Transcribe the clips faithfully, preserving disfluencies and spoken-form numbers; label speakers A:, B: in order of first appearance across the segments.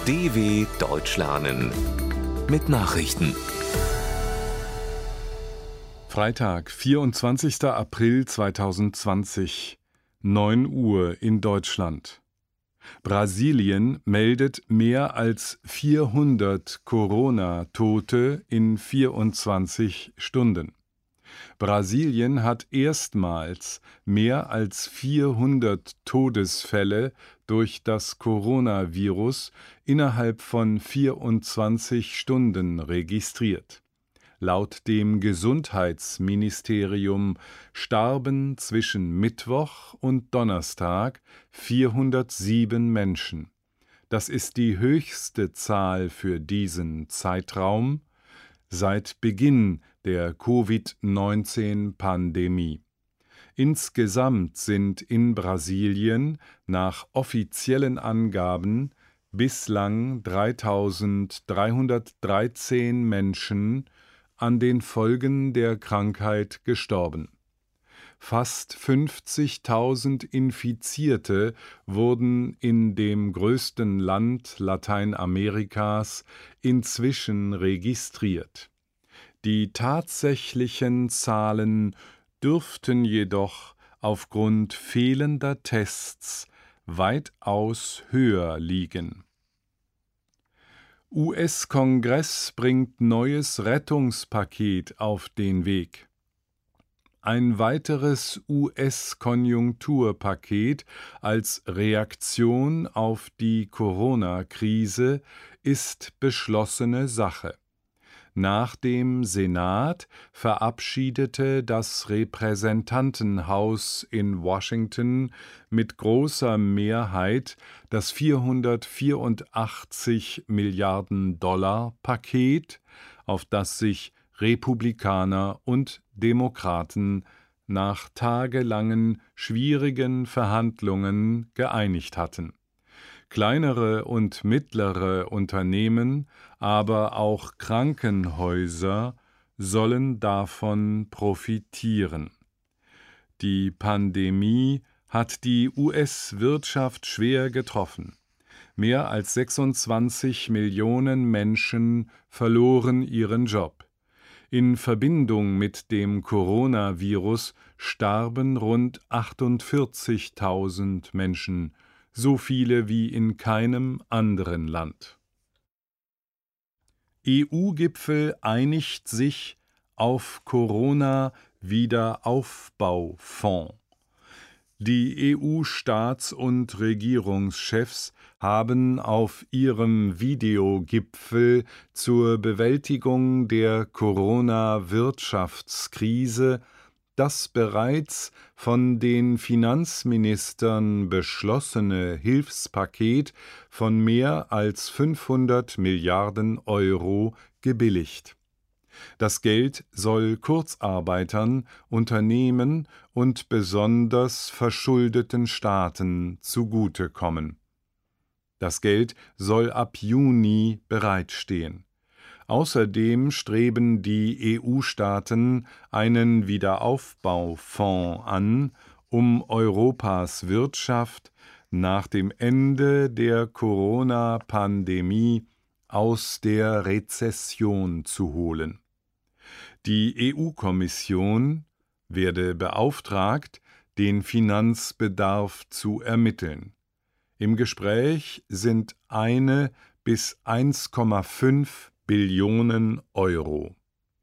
A: D W Deutsch lernen mit Nachrichten.
B: Freitag, vierundzwanzigster April zweitausendzwanzig, neun Uhr in Deutschland. Brasilien meldet mehr als vierhundert Corona-Tote in vierundzwanzig Stunden. Brasilien hat erstmals mehr als vierhundert Todesfälle durch das Coronavirus innerhalb von vierundzwanzig Stunden registriert. Laut dem Gesundheitsministerium starben zwischen Mittwoch und Donnerstag vierhundertsieben Menschen. Das ist die höchste Zahl für diesen Zeitraum seit Beginn der Covid neunzehn Pandemie. Insgesamt sind in Brasilien nach offiziellen Angaben bislang dreitausenddreihundertdreizehn Menschen an den Folgen der Krankheit gestorben. Fast fünfzigtausend Infizierte wurden in dem größten Land Lateinamerikas inzwischen registriert. Die tatsächlichen Zahlen dürften jedoch aufgrund fehlender Tests weitaus höher liegen. U S-Kongress bringt neues Rettungspaket auf den Weg. Ein weiteres U S-Konjunkturpaket als Reaktion auf die Corona-Krise ist beschlossene Sache. Nach dem Senat verabschiedete das Repräsentantenhaus in Washington mit großer Mehrheit das vierhundertvierundachtzig Milliarden Dollar Paket, auf das sich Republikaner und Demokraten nach tagelangen schwierigen Verhandlungen geeinigt hatten. Kleinere und mittlere Unternehmen, aber auch Krankenhäuser sollen davon profitieren. Die Pandemie hat die U S-Wirtschaft schwer getroffen. Mehr als sechsundzwanzig Millionen Menschen verloren ihren Job. In Verbindung mit dem Coronavirus starben rund achtundvierzigtausend Menschen, so viele wie in keinem anderen Land. E U-Gipfel einigt sich auf Corona-Wiederaufbaufonds. Die E U-Staats- und Regierungschefs haben auf ihrem Videogipfel zur Bewältigung der Corona-Wirtschaftskrise das bereits von den Finanzministern beschlossene Hilfspaket von mehr als fünfhundert Milliarden Euro gebilligt. Das Geld soll Kurzarbeitern, Unternehmen und besonders verschuldeten Staaten zugutekommen. Das Geld soll ab Juni bereitstehen. Außerdem streben die E U-Staaten einen Wiederaufbaufonds an, um Europas Wirtschaft nach dem Ende der Corona-Pandemie aus der Rezession zu holen. Die E U-Kommission werde beauftragt, den Finanzbedarf zu ermitteln. Im Gespräch sind eine bis eins Komma fünf Billionen Euro.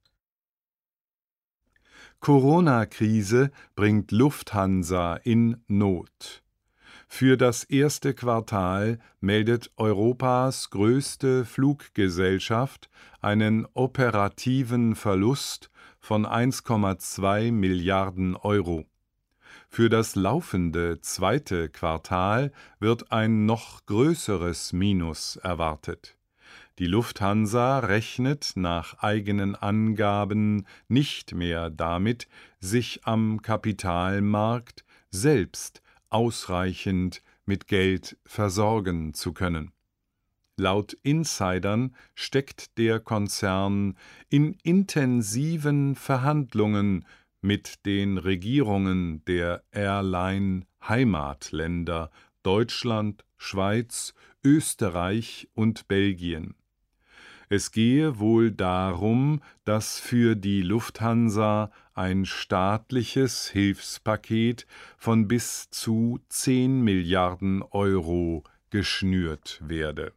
B: Corona-Krise bringt Lufthansa in Not. Für das erste Quartal meldet Europas größte Fluggesellschaft einen operativen Verlust von eins Komma zwei Milliarden Euro. Für das laufende zweite Quartal wird ein noch größeres Minus erwartet. Die Lufthansa rechnet nach eigenen Angaben nicht mehr damit, sich am Kapitalmarkt selbst ausreichend mit Geld versorgen zu können. Laut Insidern steckt der Konzern in intensiven Verhandlungen mit den Regierungen der Airline-Heimatländer Deutschland, Schweiz, Österreich und Belgien. Es gehe wohl darum, dass für die Lufthansa ein staatliches Hilfspaket von bis zu zehn Milliarden Euro geschnürt werde.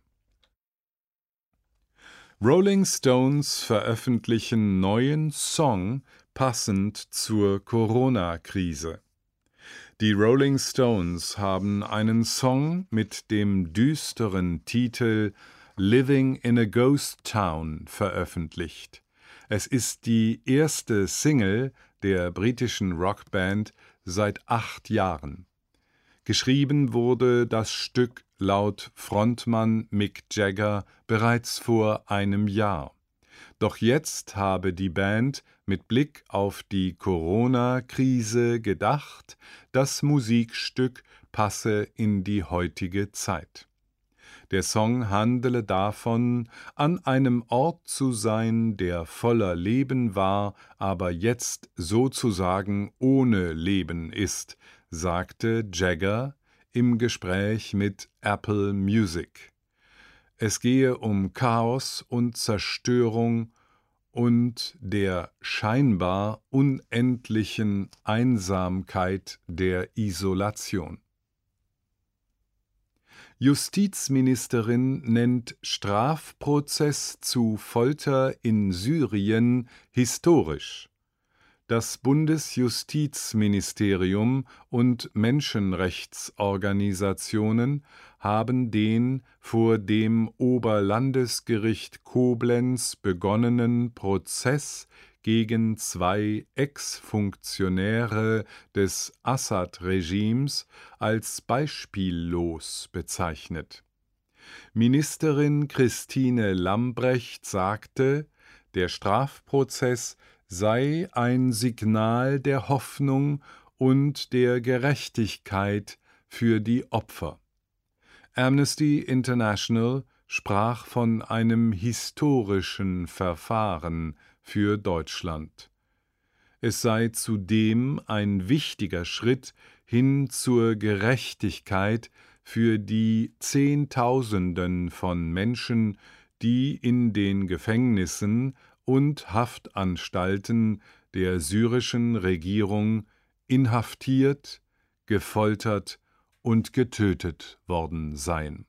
B: Rolling Stones veröffentlichen neuen Song passend zur Corona-Krise. Die Rolling Stones haben einen Song mit dem düsteren Titel Living in a Ghost Town veröffentlicht. Es ist die erste Single der britischen Rockband seit acht Jahren. Geschrieben wurde das Stück laut Frontmann Mick Jagger bereits vor einem Jahr. Doch jetzt habe die Band mit Blick auf die Corona-Krise gedacht, das Musikstück passe in die heutige Zeit. Der Song handele davon, an einem Ort zu sein, der voller Leben war, aber jetzt sozusagen ohne Leben ist, sagte Jagger im Gespräch mit Apple Music. Es gehe um Chaos und Zerstörung und der scheinbar unendlichen Einsamkeit der Isolation. Justizministerin nennt Strafprozess zu Folter in Syrien historisch. Das Bundesjustizministerium und Menschenrechtsorganisationen haben den vor dem Oberlandesgericht Koblenz begonnenen Prozess gegen zwei Ex-Funktionäre des Assad-Regimes als beispiellos bezeichnet. Ministerin Christine Lambrecht sagte, der Strafprozess sei ein Signal der Hoffnung und der Gerechtigkeit für die Opfer. Amnesty International sprach von einem historischen Verfahren für Deutschland. Es sei zudem ein wichtiger Schritt hin zur Gerechtigkeit für die Zehntausenden von Menschen, die in den Gefängnissen und Haftanstalten der syrischen Regierung inhaftiert, gefoltert und getötet worden seien.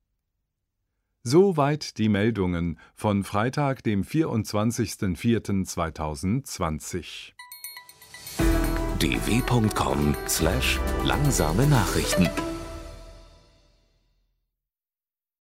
B: Soweit die Meldungen von Freitag, dem vierundzwanzigsten vierten zweitausendzwanzig.
A: d w punkt com slash langsame Nachrichten